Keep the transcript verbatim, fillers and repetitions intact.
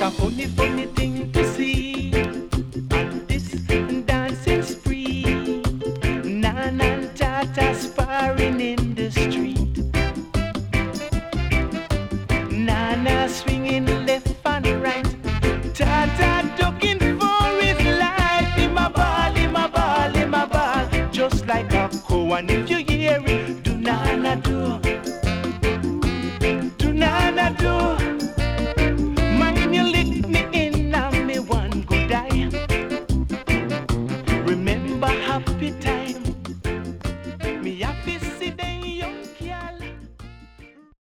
a funny, funny thing to see on this dancing spree. Nan and Tata sparring in the street. Nana swinging left and right. Tata ducking for his life. In my ball, in my ball, in my ball. Just like a cow. And if you hear it,